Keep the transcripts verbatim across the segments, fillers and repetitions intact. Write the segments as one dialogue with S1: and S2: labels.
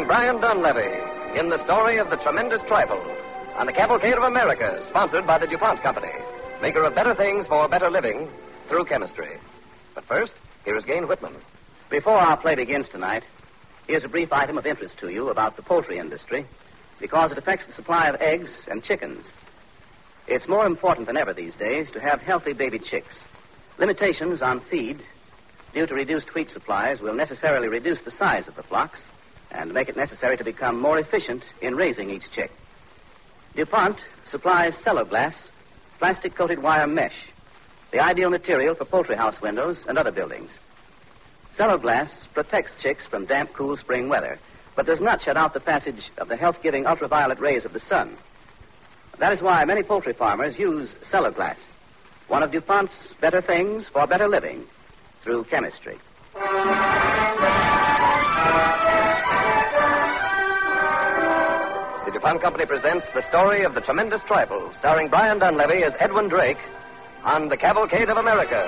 S1: Brian Dunleavy in the story of the tremendous trifle on the Cavalcade of America, sponsored by the DuPont Company, maker of better things for better living through chemistry. But first, here is Gane Whitman.
S2: Before our play begins tonight, here's a brief item of interest to you about the poultry industry, because it affects the supply of eggs and chickens. It's more important than ever these days to have healthy baby chicks. Limitations on feed due to reduced wheat supplies will necessarily reduce the size of the flocks and make it necessary to become more efficient in raising each chick. DuPont supplies Celloglass, plastic-coated wire mesh, the ideal material for poultry house windows and other buildings. Celloglass protects chicks from damp, cool spring weather, but does not shut out the passage of the health-giving ultraviolet rays of the sun. That is why many poultry farmers use Celloglass, one of DuPont's better things for better living through chemistry.
S1: The DuPont Company presents the story of the tremendous trifle, starring Brian Dunleavy as Edwin Drake on the Cavalcade of America.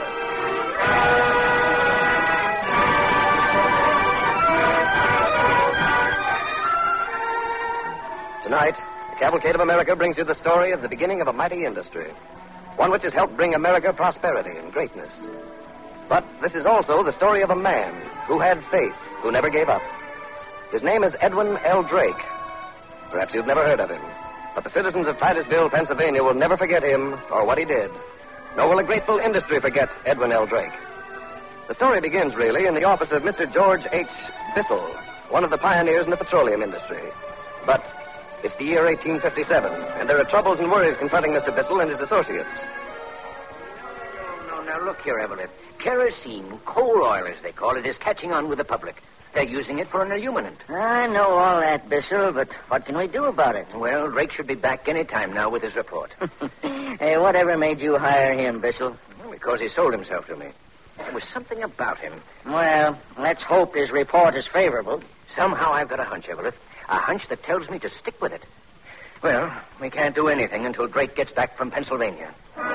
S1: Tonight, the Cavalcade of America brings you the story of the beginning of a mighty industry, one which has helped bring America prosperity and greatness. But this is also the story of a man who had faith, who never gave up. His name is Edwin L. Drake. Perhaps you've never heard of him, but the citizens of Titusville, Pennsylvania will never forget him or what he did. Nor will a grateful industry forget Edwin L. Drake. The story begins, really, in the office of Mister George H. Bissell, one of the pioneers in the petroleum industry. But it's the year eighteen fifty-seven, and there are troubles and worries confronting Mister Bissell and his associates.
S3: No, no, now look here, Everett. Kerosene, coal oil, as they call it, is catching on with the public. They're using it for an illuminant.
S4: I know all that, Bissell, but what can we do about it?
S3: Well, Drake should be back any time now with his report.
S4: Hey, whatever made you hire him, Bissell?
S3: Well, because he sold himself to me. There was something about him.
S4: Well, let's hope his report is favorable.
S3: Somehow I've got a hunch, Everett. A hunch that tells me to stick with it. Well, we can't do anything until Drake gets back from Pennsylvania.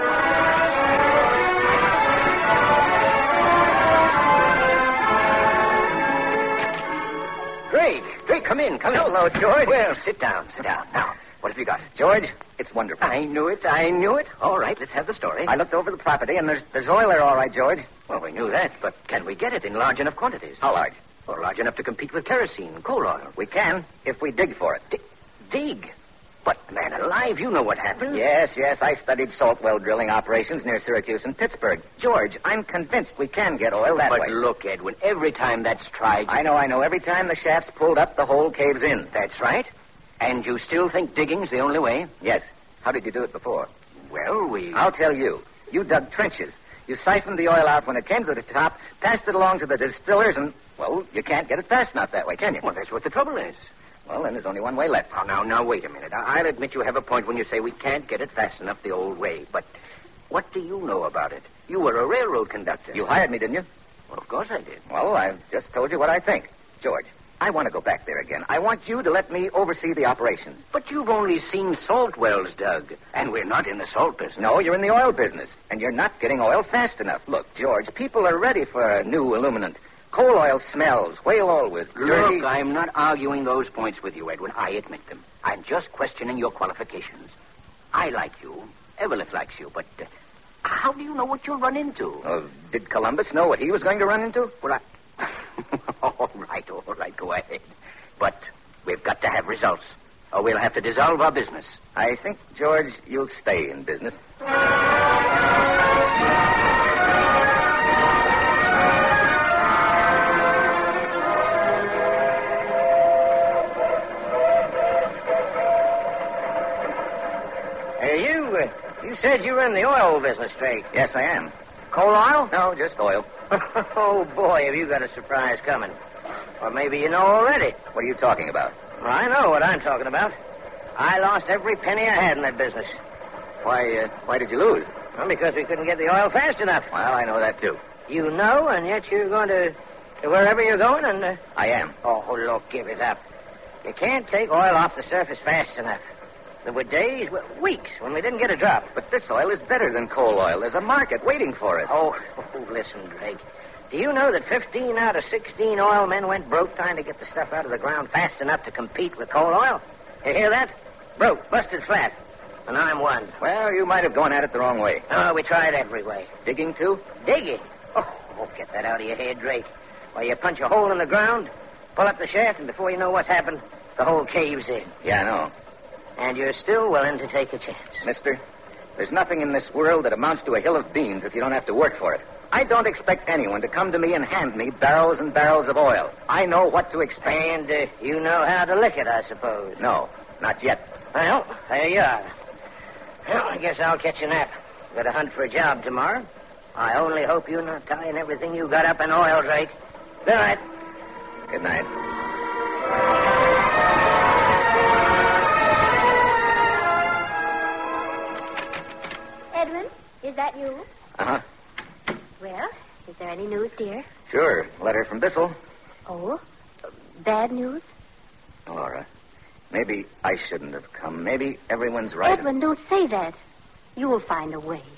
S3: Drake, Drake, come in, come in.
S2: Hello, George.
S3: Well, sit down, sit down. Now, what have you got?
S2: George, it's wonderful.
S3: I knew it, I knew it. All right, let's have the story.
S2: I looked over the property, and there's, there's oil there, all right, George.
S3: Well, we knew that, but can we get it in large enough quantities?
S2: How large?
S3: Well, large enough to compete with kerosene, coal oil.
S2: We can, if we dig for it.
S3: D- dig? But, man alive, you know what happened.
S2: Yes, yes, I studied salt well drilling operations near Syracuse and Pittsburgh. George, I'm convinced we can get oil that
S3: but
S2: way.
S3: But look, Edwin, every time that's tried...
S2: I know, I know. Every time the shaft's pulled up, the hole caves in.
S3: That's right. And you still think digging's the only way?
S2: Yes. How did you do it before?
S3: Well, we...
S2: I'll tell you. You dug trenches. You siphoned the oil out when it came to the top, passed it along to the distillers, and, well, you can't get it fast enough that way, can you?
S3: Well, that's what the trouble is.
S2: Well, then there's only one way left.
S3: Oh, now, now, wait a minute. I- I'll admit you have a point when you say we can't get it fast enough the old way. But what do you know about it? You were a railroad conductor.
S2: You hired me, didn't you?
S3: Well, of course I did.
S2: Well, I've just told you what I think. George, I want to go back there again. I want you to let me oversee the operations.
S3: But you've only seen salt wells dug, and we're not in the salt business.
S2: No, you're in the oil business, and you're not getting oil fast enough. Look, George, people are ready for a new illuminant. Coal oil smells, whale oil with dirty...
S3: Look, I'm not arguing those points with you, Edwin. I admit them. I'm just questioning your qualifications. I like you. Evelyn likes you, but uh, how do you know what you'll run into?
S2: Oh, did Columbus know what he was going to run into?
S3: Well, I... all right, all right, go ahead. But we've got to have results, or we'll have to dissolve our business.
S2: I think, George, you'll stay in business.
S4: Hey, you, uh, you said you were in the oil business, Drake.
S2: Yes, I am.
S4: Coal oil?
S2: No, just oil.
S4: Oh, boy, have you got a surprise coming. Or maybe you know already.
S2: What are you talking about?
S4: Well, I know what I'm talking about. I lost every penny I had in that business.
S2: Why, uh, why did you lose?
S4: Well, because we couldn't get the oil fast enough.
S2: Well, I know that, too.
S4: You know, and yet you're going to, to wherever you're going, and... Uh...
S2: I am.
S4: Oh, look, give it up. You can't take oil off the surface fast enough. There were days, well, weeks, when we didn't get a drop.
S2: But this oil is better than coal oil. There's a market waiting for it.
S4: Oh, oh listen, Drake. Do you know that fifteen out of sixteen oil men went broke trying to get the stuff out of the ground fast enough to compete with coal oil? You hear that? Broke, busted flat. And I'm one.
S3: Well, you might have gone at it the wrong way.
S4: Oh, we tried every way.
S3: Digging, too?
S4: Digging? Oh, won't get that out of your head, Drake. Why, you punch a hole in the ground, pull up the shaft, and before you know what's happened, the hole caves in.
S3: Yeah, I know.
S4: And you're still willing to take a chance.
S3: Mister, there's nothing in this world that amounts to a hill of beans if you don't have to work for it. I don't expect anyone to come to me and hand me barrels and barrels of oil. I know what to expect.
S4: And uh, you know how to lick it, I suppose.
S3: No, not yet.
S4: Well, there you are. Well, I guess I'll catch a nap. Got to hunt for a job tomorrow. I only hope you're not tying everything you got up in oil, Drake. Good night.
S3: Good night.
S5: Edwin, is that you?
S3: Uh-huh.
S5: Well, is there any news, dear?
S3: Sure. Letter from Bissell.
S5: Oh? Bad news?
S3: Laura, maybe I shouldn't have come. Maybe everyone's right.
S5: Edwin, don't say that. You will find a way.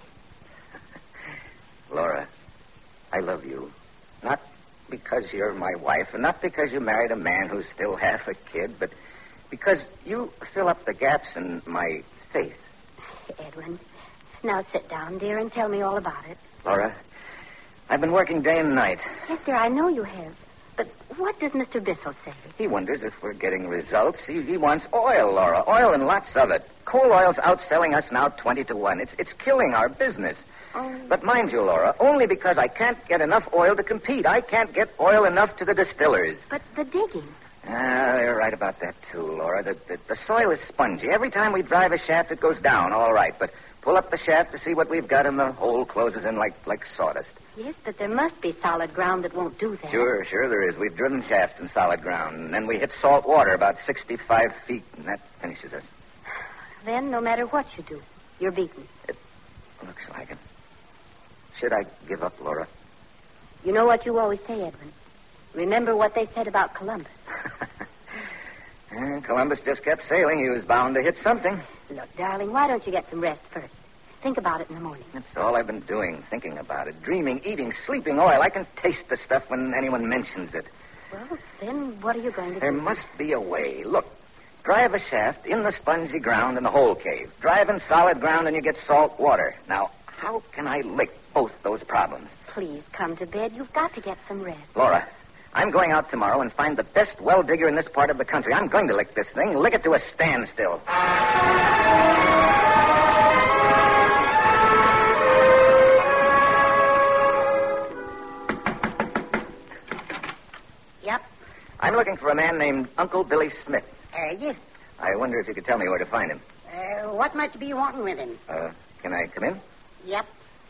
S3: Laura, I love you. Not because you're my wife, and not because you married a man who's still half a kid, but because you fill up the gaps in my faith.
S5: Edwin, now sit down, dear, and tell me all about it.
S3: Laura, I've been working day and night.
S5: Yes, dear, I know you have. But what does Mister Bissell say?
S3: He wonders if we're getting results. He, he wants oil, Laura. Oil and lots of it. Coal oil's outselling us now twenty to one. It's, it's killing our business.
S5: Oh.
S3: But mind you, Laura, only because I can't get enough oil to compete. I can't get oil enough to the distillers.
S5: But the digging.
S3: Ah, they're right about that, too, Laura. The, the, the soil is spongy. Every time we drive a shaft, it goes down, all right. But pull up the shaft to see what we've got, and the hole closes in like, like sawdust.
S5: Yes, but there must be solid ground that won't do that.
S3: Sure, sure there is. We've driven shafts in solid ground, and then we hit salt water about sixty-five feet, and that finishes us.
S5: Then, no matter what you do, you're beaten.
S3: It looks like it. Should I give up, Laura?
S5: You know what you always say, Edwin. Remember what they said about Columbus.
S3: And Columbus just kept sailing. He was bound to hit something.
S5: Look, darling, why don't you get some rest first? Think about it in the morning.
S3: That's all I've been doing, thinking about it. Dreaming, eating, sleeping oil. I can taste the stuff when anyone mentions it.
S5: Well, then what are you going to
S3: There
S5: do?
S3: must be a way. Look, drive a shaft in the spongy ground and the hole caves. Drive in solid ground and you get salt water. Now, how can I lick both those problems?
S5: Please come to bed. You've got to get some rest.
S3: Laura, I'm going out tomorrow and find the best well digger in this part of the country. I'm going to lick this thing, lick it to a standstill.
S4: Yep.
S3: I'm looking for a man named Uncle Billy Smith.
S4: Uh, yes.
S3: I wonder if you could tell me where to find him.
S4: Uh, what might you be wanting with him?
S3: Uh, can I come in?
S4: Yep.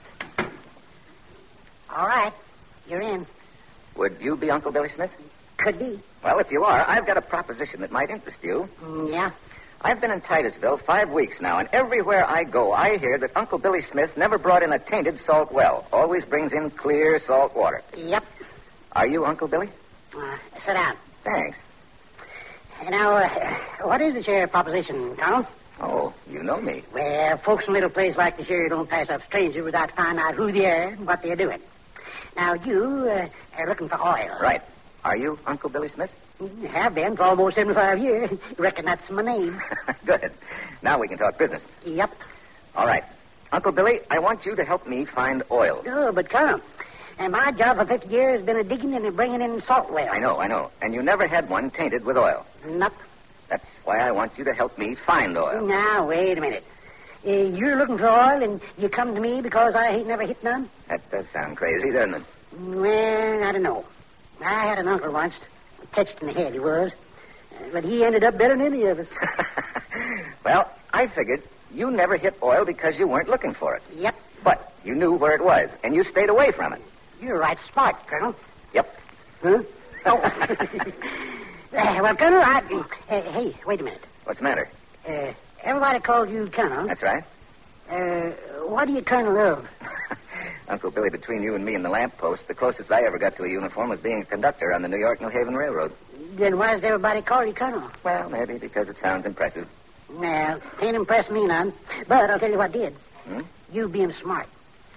S4: All right. You're in.
S3: Would you be Uncle Billy Smith?
S4: Could be.
S3: Well, if you are, I've got a proposition that might interest you.
S4: Mm, yeah.
S3: I've been in Titusville five weeks now, and everywhere I go, I hear that Uncle Billy Smith never brought in a tainted salt well. Always brings in clear salt water.
S4: Yep.
S3: Are you Uncle Billy?
S4: Uh, sit down.
S3: Thanks.
S4: Now, uh, what is this here proposition, Colonel?
S3: Oh, you know me.
S4: Well, folks in little places like this here don't pass up strangers without finding out who they are and what they're doing. Now, you uh, are looking for oil.
S3: Right. Are you Uncle Billy Smith?
S4: Mm, have been for almost seventy-five years. Reckon that's my name.
S3: Good. Now we can talk business.
S4: Yep.
S3: All right. Uncle Billy, I want you to help me find oil.
S4: Oh, but Colonel, and my job for fifty years has been a digging and a bringing in salt wells.
S3: I know, I know. And you never had one tainted with oil.
S4: Nope.
S3: That's why I want you to help me find oil.
S4: Now, wait a minute. Uh, you're looking for oil, and you come to me because I ain't never hit none?
S3: That does sound crazy, doesn't it?
S4: Well, I don't know. I had an uncle once. Touched in the head, he was. Uh, but he ended up better than any of us.
S3: Well, I figured you never hit oil because you weren't looking for it.
S4: Yep.
S3: But you knew where it was, and you stayed away from it.
S4: You're right smart, Colonel.
S3: Yep.
S4: Huh? Oh. uh, well, Colonel, I... Uh, hey, wait a minute.
S3: What's the matter?
S4: Uh, everybody calls you Colonel.
S3: That's right.
S4: Uh, what do you Colonel of?
S3: Uncle Billy, between you and me and the lamppost, the closest I ever got to a uniform was being a conductor on the New York-New Haven Railroad.
S4: Then why does everybody call you Colonel?
S3: Well, maybe because it sounds impressive.
S4: Well, ain't impressed me none. But I'll tell you what did.
S3: Hmm?
S4: You being smart.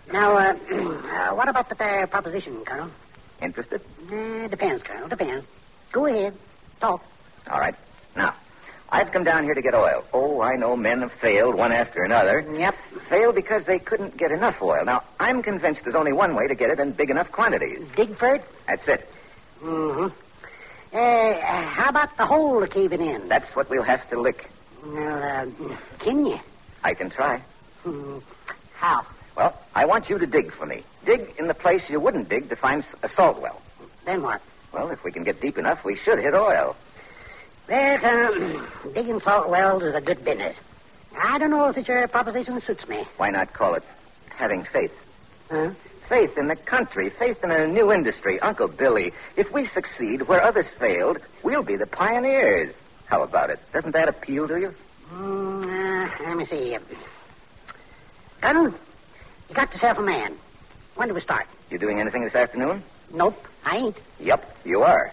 S6: Now, uh, uh, what about the fair proposition, Colonel?
S3: Interested?
S6: Uh, depends, Colonel, depends. Go ahead. Talk.
S3: All right. Now, I've come down here to get oil. Oh, I know men have failed one after another.
S6: Yep.
S3: Failed because they couldn't get enough oil. Now, I'm convinced there's only one way to get it in big enough quantities.
S6: Dig for it?
S3: That's it.
S6: Mm-hmm. Uh, how about the hole caving in?
S3: That's what we'll have to lick.
S6: Well, uh, can you?
S3: I can try.
S6: Hmm. How?
S3: Well, I want you to dig for me. Dig in the place you wouldn't dig to find a salt well.
S6: Then what?
S3: Well, if we can get deep enough, we should hit oil.
S6: Well, Colonel, digging salt wells is a good business. I don't know if your proposition suits me.
S3: Why not call it having faith?
S6: Huh?
S3: Faith in the country, faith in a new industry. Uncle Billy, if we succeed where others failed, we'll be the pioneers. How about it? Doesn't that appeal to you?
S6: Mm, uh, let me see. Colonel, you got yourself a man. When do we start?
S3: You doing anything this afternoon?
S6: Nope, I ain't.
S3: Yep, you are.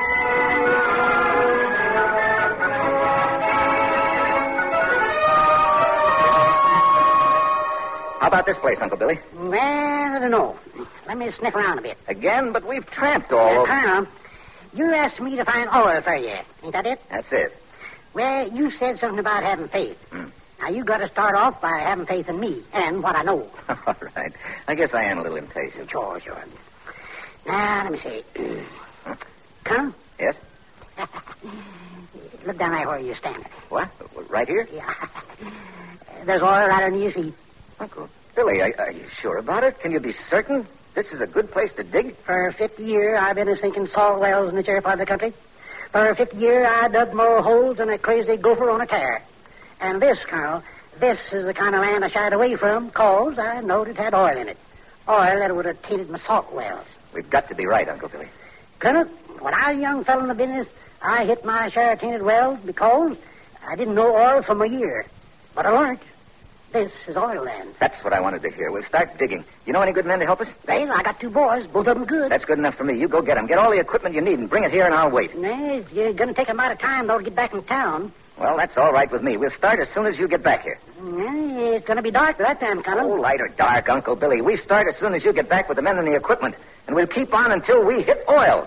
S3: How about this place, Uncle Billy?
S6: Well, I don't know. Let me sniff around a bit.
S3: Again, but we've tramped all
S6: Uh,
S3: over.
S6: Colonel, you asked me to find oil for you. Ain't that it?
S3: That's it.
S6: Well, you said something about having faith.
S3: Hmm.
S6: Now, you got to start off by having faith in me and what I know.
S3: All right. I guess I am a little impatient.
S6: Sure, sure. Now, let me see. Colonel?
S3: Yes?
S6: Look down there where you're standing.
S3: What? Right here?
S6: Yeah. There's oil right under your feet.
S3: Uncle Billy, are, are you sure about it? Can you be certain this is a good place to dig?
S6: For fifty years, I've been sinking salt wells in the cherry part of the country. For fifty years, I dug more holes than a crazy gopher on a tear. And this, Colonel, this is the kind of land I shied away from, cause I knowed it had oil in it. Oil that would have tainted my salt wells.
S3: We've got to be right, Uncle Billy.
S6: Colonel, when I was a young fellow in the business, I hit my share of tainted wells because I didn't know oil from a year. But I learned. This is oil land.
S3: That's what I wanted to hear. We'll start digging. You know any good men to help us?
S6: Well, I got two boys, both of them good.
S3: That's good enough for me. You go get them. Get all the equipment you need and bring it here and I'll wait.
S6: Nah, it's going to take a lot of time, though, to get back in town.
S3: Well, that's all right with me. We'll start as soon as you get back here.
S6: Nah, it's going to be dark by that time, Colonel.
S3: Oh, light or dark, Uncle Billy. We start as soon as you get back with the men and the equipment. And we'll keep on until we hit oil.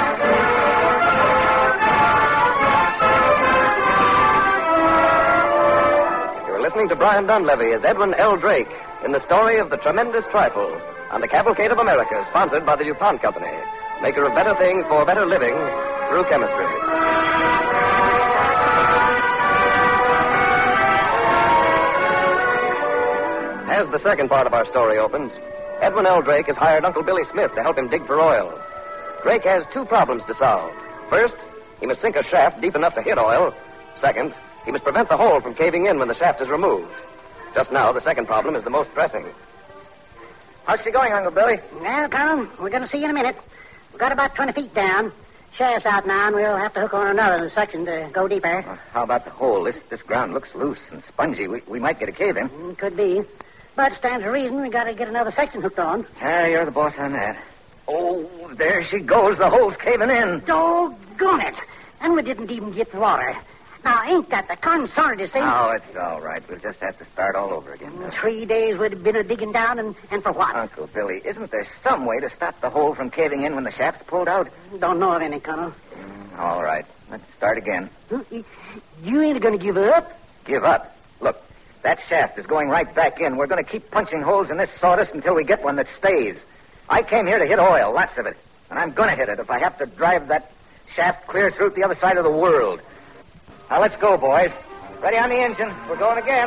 S1: You're listening to Brian Dunleavy as Edwin L. Drake in the story of The Tremendous Trifle on the Cavalcade of America, sponsored by the DuPont Company, maker of better things for better living through chemistry. As the second part of our story opens, Edwin L. Drake has hired Uncle Billy Smith to help him dig for oil. Drake has two problems to solve. First, he must sink a shaft deep enough to hit oil. Second, he must prevent the hole from caving in when the shaft is removed. Just now, the second problem is the most pressing.
S3: How's she going, Uncle Billy?
S6: Well, Colonel, we're going to see you in a minute. We've got about twenty feet down. Shaft's out now, and we'll have to hook on another section to go deeper.
S3: Well, how about the hole? This this ground looks loose and spongy. We, we might get a cave in.
S6: Mm, Could be. But stands to reason we got to get another section hooked on.
S3: Ah, you're the boss on that. Oh, there she goes. The hole's caving in.
S6: Doggone it. And we didn't even get the water. Now, ain't that the consonated thing?
S3: Oh, it's all right. We'll just have to start all over again.
S6: Mm, Three days we'd have been a digging down, and, and for what?
S3: Uncle Billy, isn't there some way to stop the hole from caving in when the shaft's pulled out?
S6: Don't know of any, Colonel.
S3: Mm, all right. Let's start again.
S6: You- You ain't going to give up?
S3: Give up. Look, that shaft is going right back in. We're going to keep punching holes in this sawdust until we get one that stays. I came here to hit oil, lots of it. And I'm going to hit it if I have to drive that shaft clear through to the other side of the world. Now, let's go, boys. Ready on the engine. We're going again.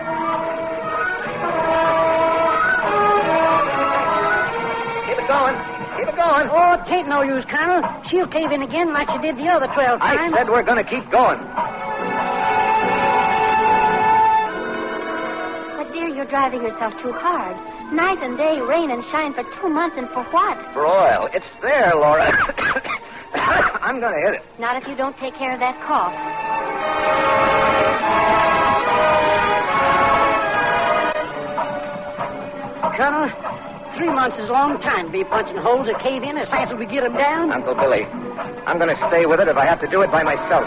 S3: Keep it going. Keep it going.
S6: Oh, it ain't no use, Colonel. She'll cave in again like she did the other twelve
S3: I
S6: times.
S3: said we're going to keep going.
S5: But, dear, you're driving yourself too hard. Night and day, rain and shine for two months, and for what?
S3: For oil. It's there, Laura. I'm going to hit it.
S5: Not if you don't take care of that cough.
S6: Colonel, three months is a long time to be punching holes that cave in as fast as we get them down.
S3: Uncle Billy, I'm going to stay with it if I have to do it by myself.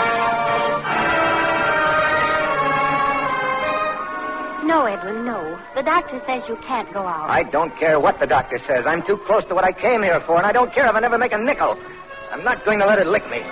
S5: No, Edwin, no. The doctor says you can't go out.
S3: I don't care what the doctor says. I'm too close to what I came here for, and I don't care if I never make a nickel. I'm not going to let it lick me.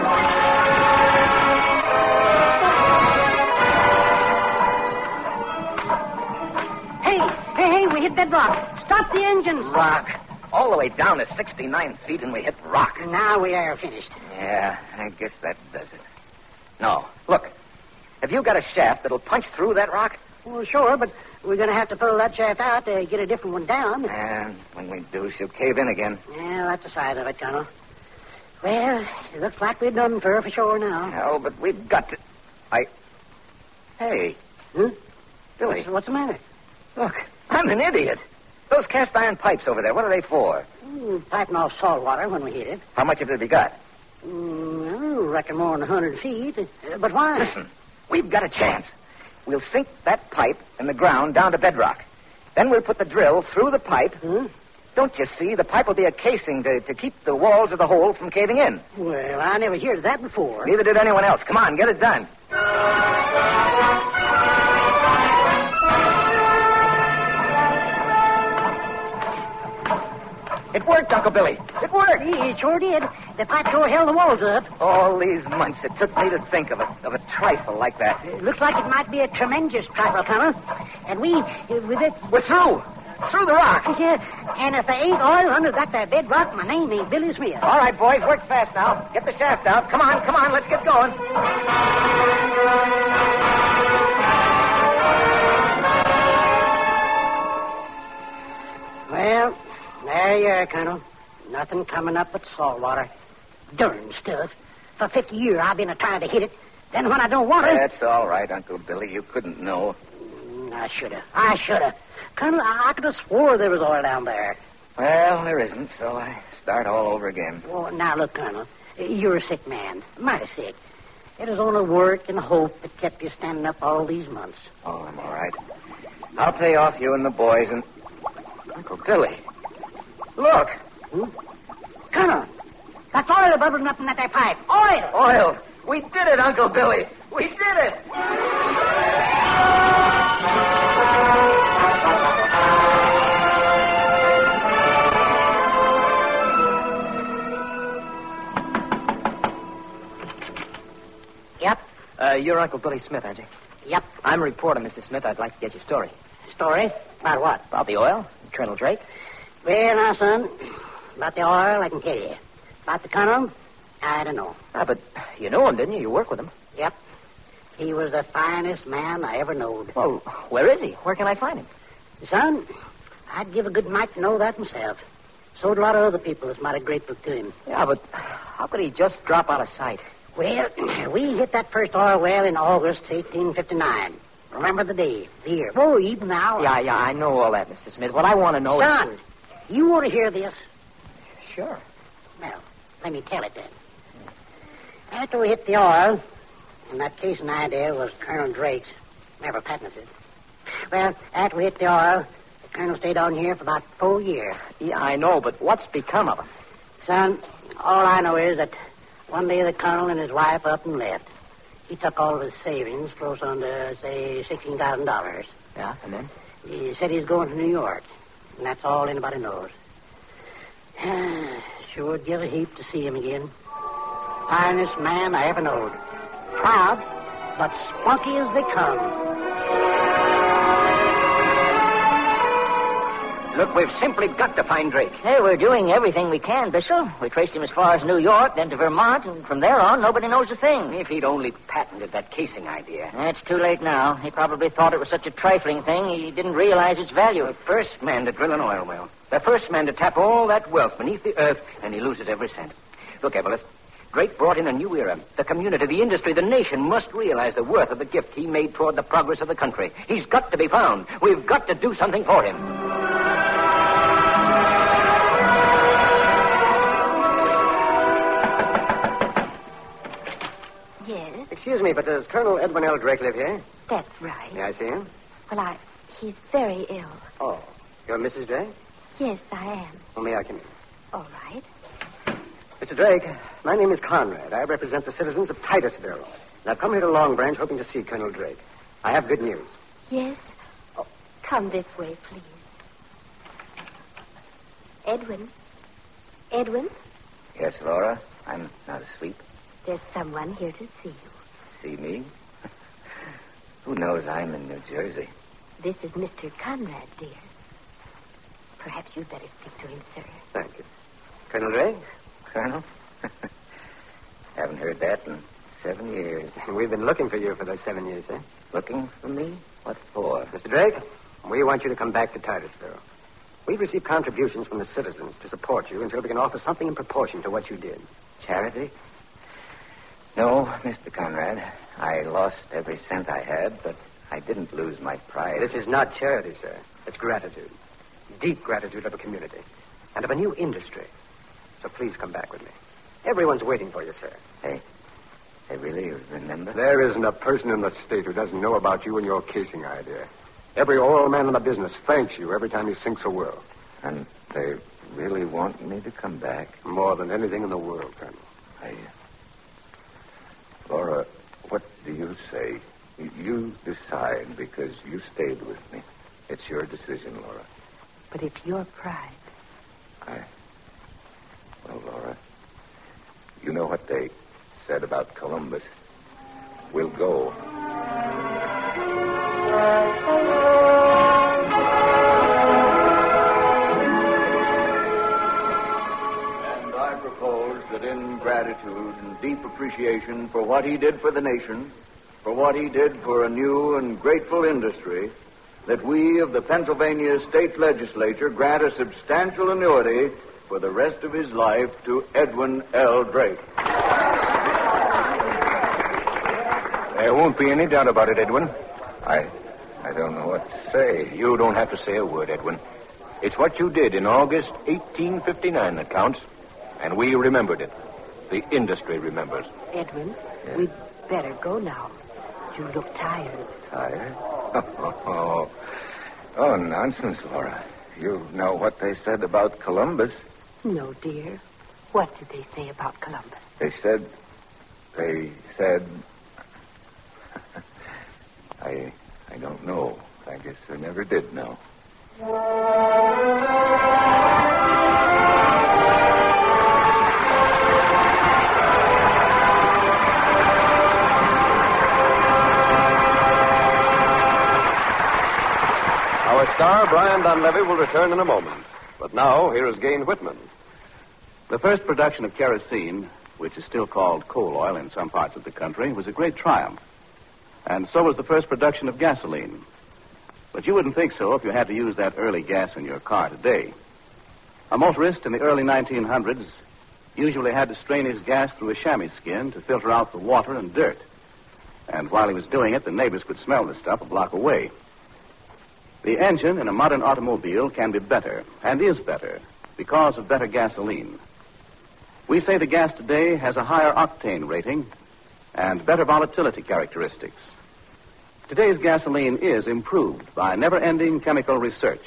S6: Hey, hey, hey, we hit that rock. Stop the engines.
S3: Rock. All the way down to sixty-nine feet, and we hit rock.
S6: Now we are finished.
S3: Yeah, I guess that does it. No, look. Have you got a shaft that'll punch through that rock?
S6: Well, sure, but we're going to have to pull that shaft out to get a different one down.
S3: And when we do, she'll cave in again.
S6: Yeah, that's the size of it, Colonel. Well, it looks like we're done for for sure now.
S3: Oh, but we've got to... I... Hey.
S6: Hmm?
S3: Billy.
S6: What's, what's the matter?
S3: Look, I'm an idiot. Those cast iron pipes over there, what are they for?
S6: Mm, piping off salt water when we hit it.
S3: How much of it have you got?
S6: Mm, I reckon more than a hundred feet. Uh, but why?
S3: Listen, we've got a chance. We'll sink that pipe in the ground down to bedrock. Then we'll put the drill through the pipe.
S6: Hmm?
S3: Don't you see? The pipe will be a casing to, to keep the walls of the hole from caving in.
S6: Well, I never heard of that before.
S3: Neither did anyone else. Come on, get it done. It worked, Uncle Billy. It worked.
S6: It sure did. The pipe sure held the walls up.
S3: All these months it took me to think of a, of a trifle like that.
S6: It looks like it might be a tremendous trifle, Colonel. And we, uh, with it...
S3: We're through. Through the rock.
S6: Yeah, and if there ain't oil under that there bedrock, my name ain't Billy Smith.
S3: All right, boys, work fast now. Get the shaft out. Come on, come on, let's get going.
S6: Well, there you are, Colonel. Nothing coming up but salt water. Darn stuff. For fifty years I've been a-trying to hit it. Then when I don't want it...
S3: That's all right, Uncle Billy. You couldn't know.
S6: Mm, I should have. I should have. Colonel, I, I could have swore there was oil down there.
S3: Well, there isn't, so I start all over again.
S6: Oh, now, look, Colonel. You're a sick man. Mighty sick. It was only work and hope that kept you standing up all these months.
S3: Oh, I'm all right. I'll pay off you and the boys and... Uncle Billy. Look.
S6: Hmm? Colonel, that's oil bubbling up in that there pipe. Oil!
S3: Oil. We did it, Uncle Billy. We did it.
S6: Yep.
S7: Uh, you're Uncle Billy Smith, aren't you?
S6: Yep.
S7: I'm a reporter, Mister Smith. I'd like to get your story.
S6: Story? About what?
S7: About the oil, Colonel Drake.
S6: Well, now, son, about the oil, I can tell you. About the Colonel, I don't know.
S7: Ah, but you know him, didn't you? You work with him.
S6: Yep. He was the finest man I ever knowed.
S7: Well, where is he? Where can I find him?
S6: Son, I'd give a good mite to know that myself. So would a lot of other people that's mighty grateful to him.
S7: Yeah, but how could he just drop out of sight?
S6: Well, we hit that first oil well in August eighteen fifty-nine. Remember the day, the year. Oh, even now.
S7: Yeah, yeah, I know all that, Mister Smith. What I want to know
S6: Son,
S7: is...
S6: you want to hear this?
S7: Sure.
S6: Well, let me tell it then. After we hit the oil, and that casing idea was Colonel Drake's, never patented. Well, after we hit the oil, the Colonel stayed on here for about four years.
S7: Yeah, I know, but what's become of him?
S6: Son, all I know is that one day the Colonel and his wife up and left. He took all of his savings, close on to, say, sixteen thousand dollars.
S7: Yeah, and then?
S6: He said he's going to New York, and that's all anybody knows. Sure would give a heap to see him again. Finest man I ever knowed. Proud, but spunky as they come.
S3: Look, we've simply got to find Drake.
S4: Hey, we're doing everything we can, Bishop. We traced him as far as New York, then to Vermont, and from there on, nobody knows a thing.
S3: If he'd only patented that casing idea.
S4: It's too late now. He probably thought it was such a trifling thing, he didn't realize its value.
S3: The first man to drill an oil well. The first man to tap all that wealth beneath the earth, and he loses every cent. Look, Evelyn, Drake brought in a new era. The community, the industry, the nation must realize the worth of the gift he made toward the progress of the country. He's got to be found. We've got to do something for him.
S5: Yes,
S7: Excuse me, but does Colonel Edwin L. Drake live here?
S5: that's right.
S7: May I see him?
S5: Well, I... He's very ill.
S7: Oh, you're Missus Drake?
S5: Yes, I am.
S7: Well, may I come in?
S5: All right.
S7: Mister Drake, my name is Conrad. I represent the citizens of Titusville. And I've come here to Long Branch hoping to see Colonel Drake. I have good news.
S5: Yes? Come this way, please. Edwin. Edwin?
S3: Yes, Laura. I'm not asleep.
S5: There's someone here to see you.
S3: See me? Who knows I'm in New Jersey?
S5: This is Mister Conrad, dear. Perhaps you'd better speak to him, sir.
S7: Thank you. Colonel Ray?
S3: Colonel? Haven't heard that in seven years.
S7: We've been looking for you for those seven years, eh?
S3: Looking for me? What for?
S7: Mister Drake, we want you to come back to Titusville. We've received contributions from the citizens to support you until we can offer something in proportion to what you did.
S3: Charity? No, Mister Conrad. I lost every cent I had, but I didn't lose my pride.
S7: This is not charity, sir. It's gratitude. Deep gratitude of a community and of a new industry. So please come back with me. Everyone's waiting for you, sir.
S3: Hey, they really remember?
S8: There isn't a person in the state who doesn't know about you and your casing idea. Every oil man in the business thanks you every time he sinks a well.
S3: And they really want me to come back?
S8: More than anything in the world, Colonel.
S3: I... Laura, what do you say? You decide, because you stayed with me. It's your decision, Laura.
S5: But it's your pride.
S3: I... Well, Laura, you know what they said about Columbus. We'll go.
S9: And I propose that in gratitude and deep appreciation for what he did for the nation, for what he did for a new and grateful industry, that we of the Pennsylvania State Legislature grant a substantial annuity for the rest of his life to Edwin L. Drake.
S8: There won't be any doubt about it, Edwin.
S3: I... I don't know what to say.
S8: You don't have to say a word, Edwin. It's what you did in August eighteen fifty-nine that counts, and we remembered it. The industry remembers.
S5: Edwin, yes? We'd better go now. You look tired.
S3: Tired? Oh, oh, nonsense, Laura. You know what they said about Columbus.
S5: No, dear. What did they say about Columbus?
S3: They said... They said... I... I don't know. I guess I never did know.
S10: Our star, Brian Donlevy, will return in a moment. But now, here is Gain Whitman.
S2: The first production of kerosene, which is still called coal oil in some parts of the country, was a great triumph. And so was the first production of gasoline. But you wouldn't think so if you had to use that early gas in your car today. A motorist in the early nineteen hundreds usually had to strain his gas through a chamois skin to filter out the water and dirt. And while he was doing it, the neighbors could smell the stuff a block away. The engine in a modern automobile can be better, and is better, because of better gasoline. We say the gas today has a higher octane rating and better volatility characteristics. Today's gasoline is improved by never-ending chemical research.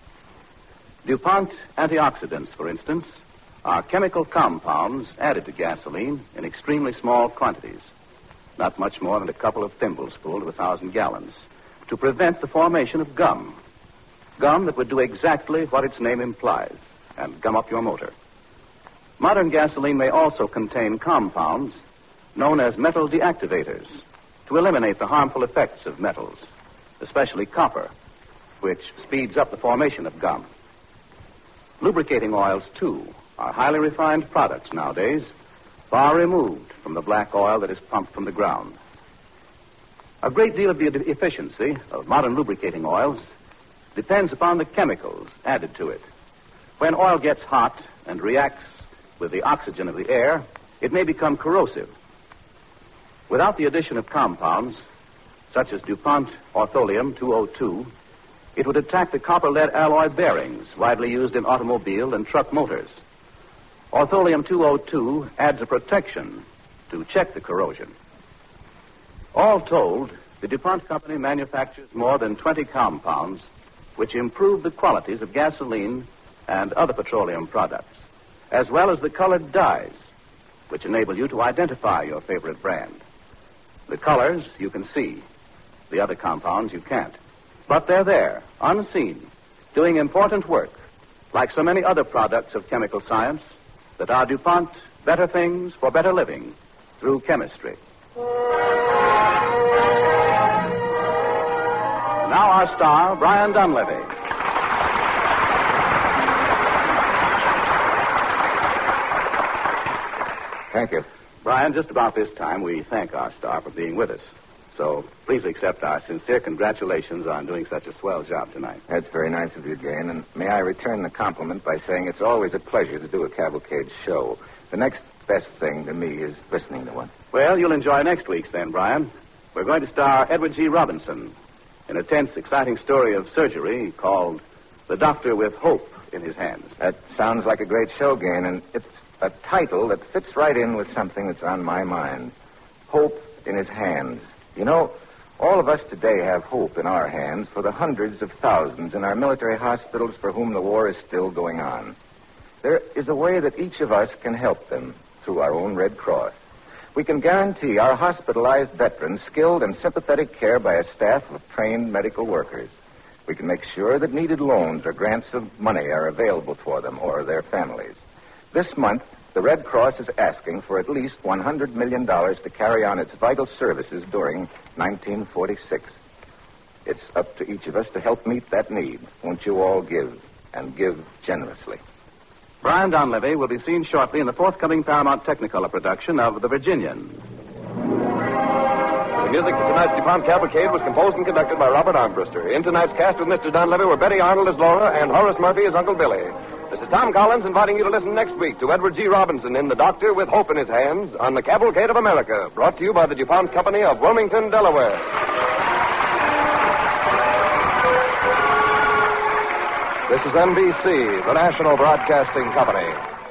S2: DuPont antioxidants, for instance, are chemical compounds added to gasoline in extremely small quantities, not much more than a couple of thimblesful to a thousand gallons, to prevent the formation of gum. Gum that would do exactly what its name implies, and gum up your motor. Modern gasoline may also contain compounds known as metal deactivators, to eliminate the harmful effects of metals, especially copper, which speeds up the formation of gum. Lubricating oils, too, are highly refined products nowadays, far removed from the black oil that is pumped from the ground. A great deal of the efficiency of modern lubricating oils depends upon the chemicals added to it. When oil gets hot and reacts with the oxygen of the air, it may become corrosive. Without the addition of compounds, such as DuPont Ortholium two oh two, it would attack the copper-lead alloy bearings widely used in automobile and truck motors. Ortholium two oh two adds a protection to check the corrosion. All told, the DuPont company manufactures more than twenty compounds which improve the qualities of gasoline and other petroleum products, as well as the colored dyes, which enable you to identify your favorite brand. The colors you can see. The other compounds you can't.
S11: But they're there, unseen, doing important work, like so many other products of chemical science that are DuPont better things for better living through chemistry. Now our star, Brian Dunleavy.
S8: Thank you.
S11: Brian, just about this time, we thank our star for being with us. So please accept our sincere congratulations on doing such a swell job tonight.
S8: That's very nice of you, Jane, and may I return the compliment by saying it's always a pleasure to do a cavalcade show. The next best thing to me is listening to one.
S11: Well, you'll enjoy next week's then, Brian. We're going to star Edward G. Robinson in a tense, exciting story of surgery called The Doctor with Hope in His Hands.
S8: That sounds like a great show, Gain, and it's a title that fits right in with something that's on my mind. Hope in His Hands. You know, all of us today have hope in our hands for the hundreds of thousands in our military hospitals for whom the war is still going on. There is a way that each of us can help them through our own Red Cross. We can guarantee our hospitalized veterans skilled and sympathetic care by a staff of trained medical workers. We can make sure that needed loans or grants of money are available for them or their families. This month, the Red Cross is asking for at least one hundred million dollars to carry on its vital services during nineteen forty-six. It's up to each of us to help meet that need. Won't you all give, and give generously?
S11: Brian Donlevy will be seen shortly in the forthcoming Paramount Technicolor production of The Virginian.
S10: The music for tonight's DuPont Cavalcade was composed and conducted by Robert Armbruster. In tonight's cast with Mister Donlevy were Betty Arnold as Laura and Horace Murphy as Uncle Billy. This is Tom Collins inviting you to listen next week to Edward G. Robinson in The Doctor with Hope in His Hands on the Cavalcade of America, brought to you by the DuPont Company of Wilmington, Delaware. This is N B C, the national broadcasting company.